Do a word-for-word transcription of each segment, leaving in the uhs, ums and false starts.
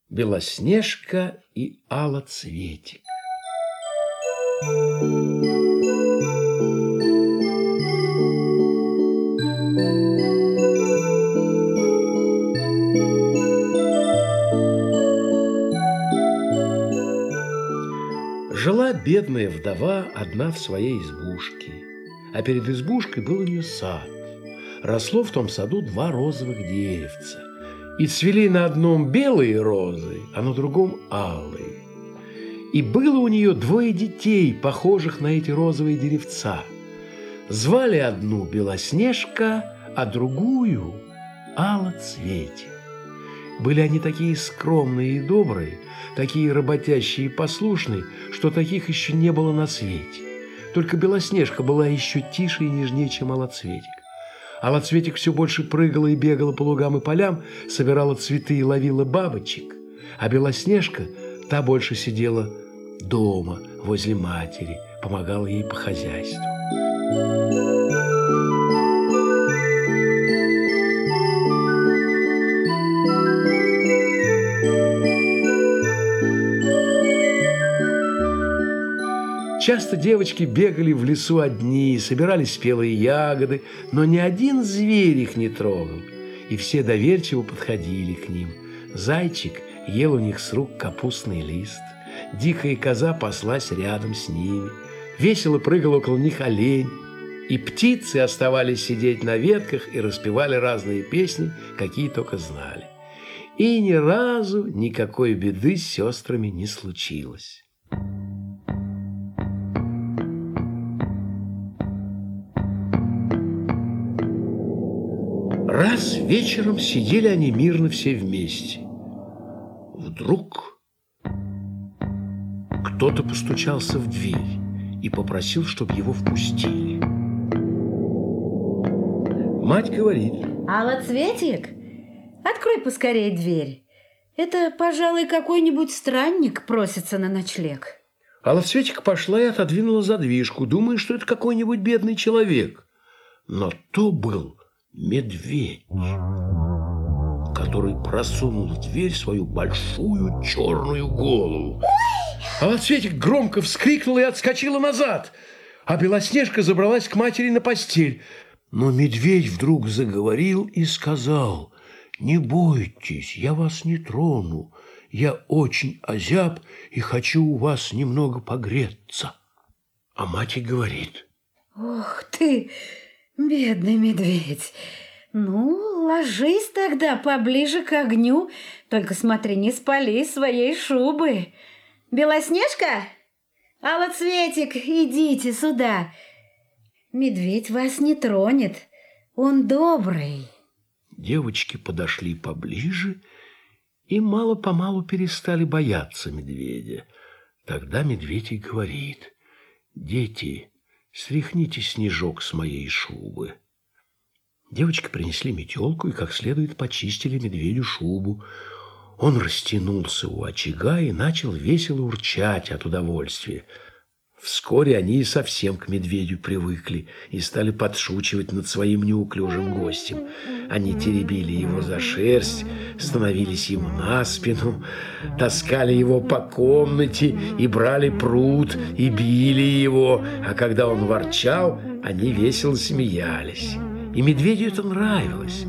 Белоснежка и Алоцветик. Жила бедная вдова одна в своей избушке, а перед избушкой был у нее сад. Росло в том саду два розовых деревца, и цвели на одном белые розы, а на другом алые. И было у нее двое детей, похожих на эти розовые деревца. Звали одну Белоснежка, а другую Алоцветик. Были они такие скромные и добрые, такие работящие и послушные, что таких еще не было на свете. Только Белоснежка была еще тише и нежнее, чем Алоцветик. Алоцветик все больше прыгала и бегала по лугам и полям, собирала цветы и ловила бабочек, а Белоснежка, та больше сидела дома, возле матери, помогала ей по хозяйству. Часто девочки бегали в лесу одни, собирали спелые ягоды, но ни один зверь их не трогал, и все доверчиво подходили к ним. Зайчик ел у них с рук капустный лист, дикая коза паслась рядом с ними, весело прыгал около них олень, и птицы оставались сидеть на ветках и распевали разные песни, какие только знали. И ни разу никакой беды с сестрами не случилось. Раз вечером сидели они мирно все вместе. Вдруг кто-то постучался в дверь и попросил, чтобы его впустили. Мать говорит: Алоцветик, открой поскорее дверь. Это, пожалуй, какой-нибудь странник просится на ночлег. Алоцветик пошла и отодвинула задвижку, думая, что это какой-нибудь бедный человек. Но то был медведь, который просунул в дверь свою большую черную голову. Алоцветик громко вскрикнула и отскочила назад, а Белоснежка забралась к матери на постель. Но медведь вдруг заговорил и сказал: «Не бойтесь, я вас не трону. Я очень озяб и хочу у вас немного погреться». А мать и говорит: «Ох ты, бедный медведь! Ну, ложись тогда поближе к огню, только смотри, не спали своей шубы. Белоснежка, Алоцветик, идите сюда. Медведь вас не тронет, он добрый». Девочки подошли поближе и мало-помалу перестали бояться медведя. Тогда медведь и говорит: «Дети, стряхните снежок с моей шубы». Девочки принесли метелку и как следует почистили медведю шубу. Он растянулся у очага и начал весело урчать от удовольствия. Вскоре они и совсем к медведю привыкли и стали подшучивать над своим неуклюжим гостем. Они теребили его за шерсть, становились ему на спину, таскали его по комнате и брали прут и били его, а когда он ворчал, они весело смеялись. И медведю это нравилось.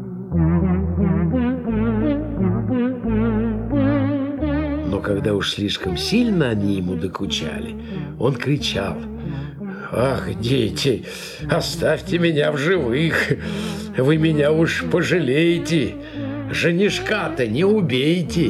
Но когда уж слишком сильно они ему докучали, он кричал: «Ах, дети, оставьте меня в живых! Вы меня уж пожалеете! Женишка-то не убейте!»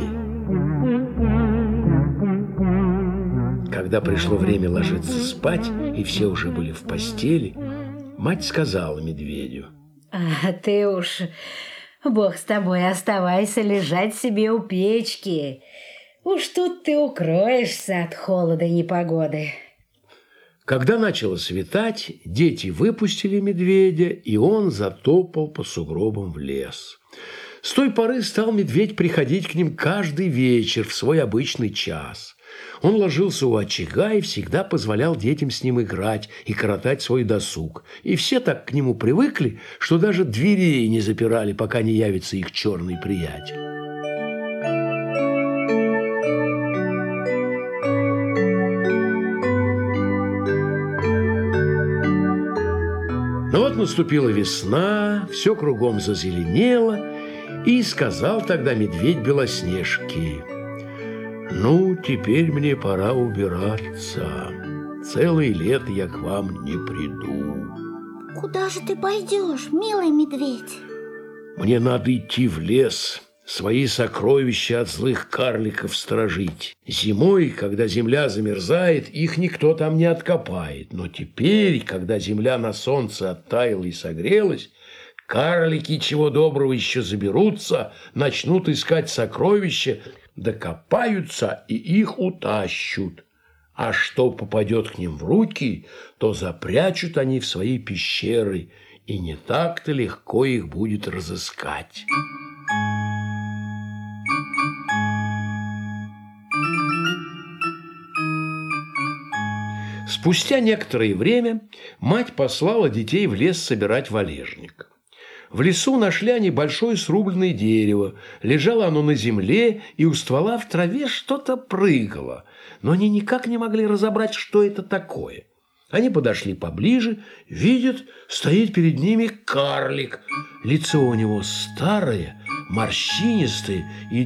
Когда пришло время ложиться спать, и все уже были в постели, мать сказала медведю: «А ты уж, Бог с тобой, оставайся лежать себе у печки. Уж тут ты укроешься от холода и непогоды». Когда начало светать, дети выпустили медведя, и он затопал по сугробам в лес. С той поры стал медведь приходить к ним каждый вечер в свой обычный час. Он ложился у очага и всегда позволял детям с ним играть и коротать свой досуг. И все так к нему привыкли, что даже дверей не запирали, пока не явится их черный приятель. Вот наступила весна, все кругом зазеленело, и сказал тогда медведь Белоснежке: «Ну, теперь мне пора убираться. Целое лето я к вам не приду». Куда же ты пойдешь, милый медведь? «Мне надо идти в лес, свои сокровища от злых карликов сторожить. Зимой, когда земля замерзает, их никто там не откопает. Но теперь, когда земля на солнце оттаяла и согрелась, карлики, чего доброго, еще заберутся, начнут искать сокровища, докопаются и их утащут. А что попадет к ним в руки, то запрячут они в свои пещеры, и не так-то легко их будет разыскать». Спустя некоторое время мать послала детей в лес собирать валежник. В лесу нашли они большое срубленное дерево. Лежало оно на земле, и у ствола в траве что-то прыгало. Но они никак не могли разобрать, что это такое. Они подошли поближе, видят, стоит перед ними карлик. Лицо у него старое, морщинистое и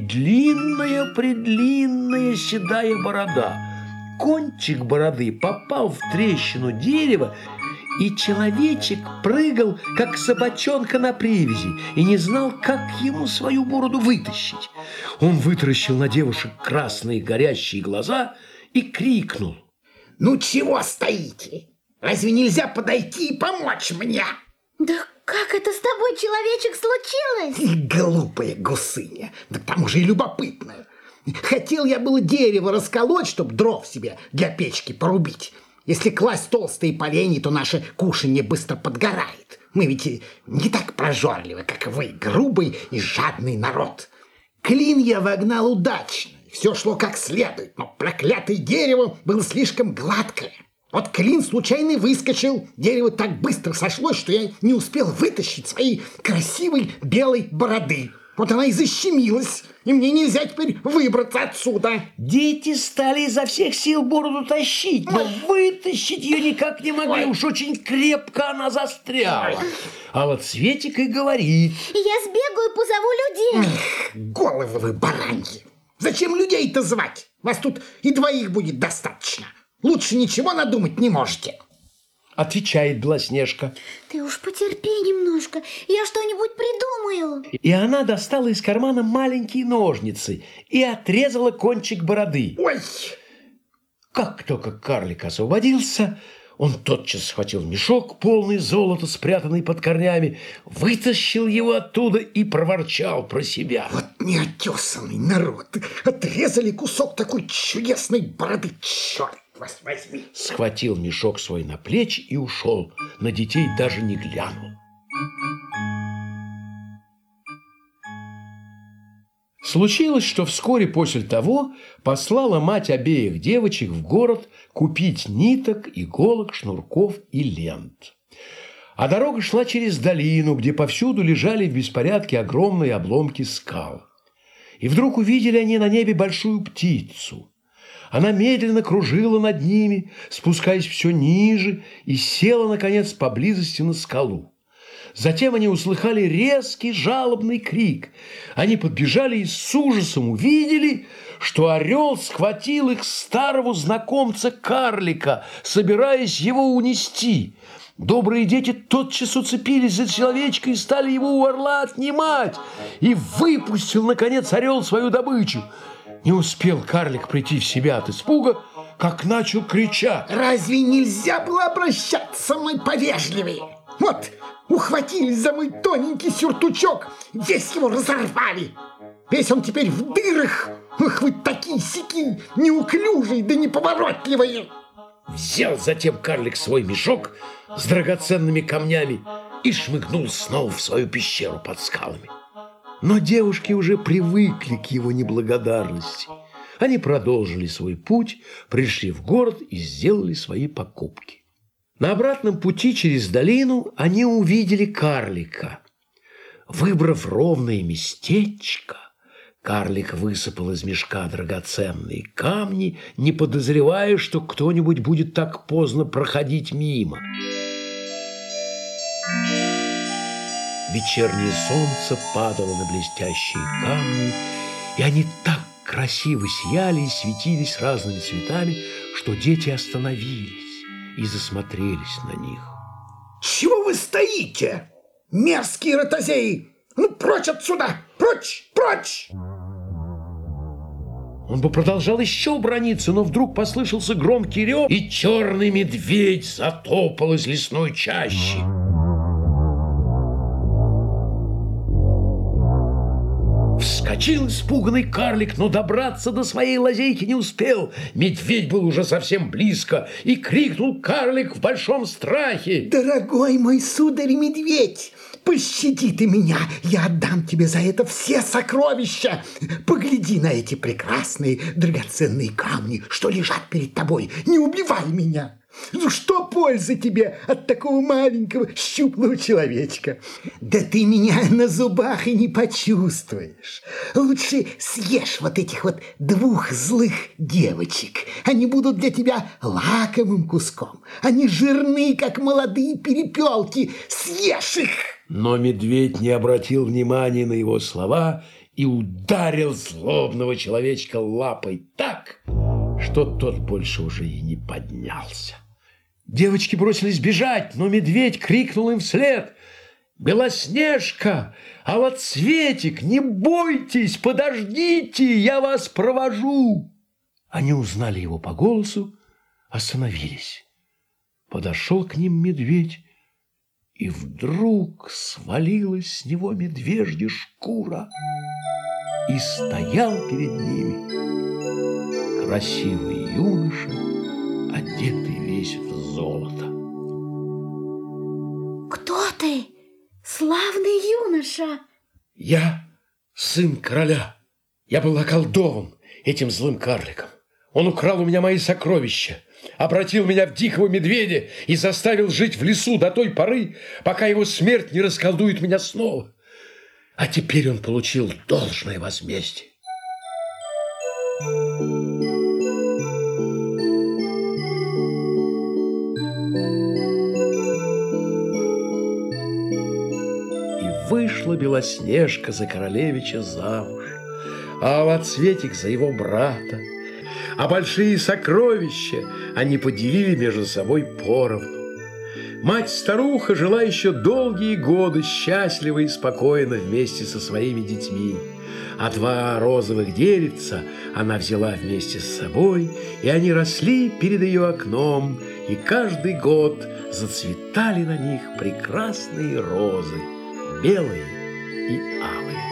длинная-предлинная седая борода. Кончик бороды попал в трещину дерева, и человечек прыгал, как собачонка на привязи, и не знал, как ему свою бороду вытащить. Он вытаращил на девушек красные горящие глаза и крикнул: «Ну чего стоите? Разве нельзя подойти и помочь мне?» Да как это с тобой, человечек, случилось? Глупая гусыня, да к тому же и любопытная. Хотел я было дерево расколоть, чтоб дров себе для печки порубить. Если класть толстые поленья, то наше кушанье быстро подгорает. Мы ведь не так прожорливы, как вы, грубый и жадный народ. Клин я вогнал удачно, все шло как следует, но проклятое дерево было слишком гладкое. Вот клин случайно выскочил, дерево так быстро сошлось, что я не успел вытащить своей красивой белой бороды. Вот она и защемилась, и мне нельзя теперь выбраться отсюда. Дети стали изо всех сил бороду тащить, но вытащить ее никак не могли. Ой. Уж очень крепко она застряла. Ой. А вот Светик и говорит: я сбегаю, позову людей. Эх, головы вы бараньи. Зачем людей-то звать? Вас тут и двоих будет достаточно. Лучше ничего надумать не можете. Отвечает Белоснежка: ты уж потерпи немножко, я что-нибудь придумаю. И она достала из кармана маленькие ножницы и отрезала кончик бороды. Ой! Как только карлик освободился, он тотчас схватил мешок, полный золота, спрятанный под корнями, вытащил его оттуда и проворчал про себя: вот неотесанный народ! Отрезали кусок такой чудесной бороды, черт! Возьми. Схватил мешок свой на плечи и ушел. На детей даже не глянул. Случилось, что вскоре после того послала мать обеих девочек в город купить ниток, иголок, шнурков и лент. А дорога шла через долину, где повсюду лежали в беспорядке огромные обломки скал. И вдруг увидели они на небе большую птицу. Она медленно кружила над ними, спускаясь все ниже, и села, наконец, поблизости на скалу. Затем они услыхали резкий жалобный крик. Они подбежали и с ужасом увидели, что орел схватил их старого знакомца-карлика, собираясь его унести. Добрые дети тотчас уцепились за человечка и стали его у орла отнимать. И выпустил, наконец, орел свою добычу. Не успел карлик прийти в себя от испуга, как начал кричать: разве нельзя было обращаться со мной повежливее? Вот, ухватились за мой тоненький сюртучок, весь его разорвали. Весь он теперь в дырах. Ах, вы такие-сяки, неуклюжие да неповоротливые. Взял затем карлик свой мешок с драгоценными камнями и шмыгнул снова в свою пещеру под скалами. Но девушки уже привыкли к его неблагодарности. Они продолжили свой путь, пришли в город и сделали свои покупки. На обратном пути через долину они увидели карлика. Выбрав ровное местечко, карлик высыпал из мешка драгоценные камни, не подозревая, что кто-нибудь будет так поздно проходить мимо. вечернее солнце падало на блестящие камни, и они так красиво сияли и светились разными цветами, что дети остановились и засмотрелись на них. Чего вы стоите, мерзкие ротозеи? Ну, прочь отсюда! Прочь! Прочь! Он бы продолжал еще браниться, но вдруг послышался громкий рев, и черный медведь затопал из лесной чащи. Вскочил испуганный карлик, но добраться до своей лазейки не успел. Медведь был уже совсем близко, и крикнул карлик в большом страхе: «Дорогой мой сударь-медведь, пощади ты меня, я отдам тебе за это все сокровища. Погляди на эти прекрасные драгоценные камни, что лежат перед тобой. Не убивай меня. Ну что пользы тебе от такого маленького щуплого человечка? Да ты меня на зубах и не почувствуешь. Лучше съешь вот этих вот двух злых девочек. Они будут для тебя лакомым куском. Они жирны, как молодые перепелки. Съешь их!» Но медведь не обратил внимания на его слова и ударил злобного человечка лапой так, что тот больше уже и не поднялся. Девочки бросились бежать, но медведь крикнул им вслед: «Белоснежка, Алоцветик, не бойтесь, подождите, я вас провожу!» Они узнали его по голосу, остановились. Подошел к ним медведь, и вдруг свалилась с него медвежья шкура, и стоял перед ними красивый юноша, одетый весь в золото. Кто ты, славный юноша? Я сын короля. Я был околдован этим злым карликом. Он украл у меня мои сокровища, обратил меня в дикого медведя и заставил жить в лесу до той поры, пока его смерть не расколдует меня снова. А теперь он получил должное возмездие. И вышла Белоснежка за королевича замуж, а Алоцветик за его брата. А большие сокровища они поделили между собой поровну. Мать-старуха жила еще долгие годы счастливо и спокойно вместе со своими детьми. А два розовых деревца она взяла вместе с собой, и они росли перед ее окном, и каждый год зацветали на них прекрасные розы, белые и алые.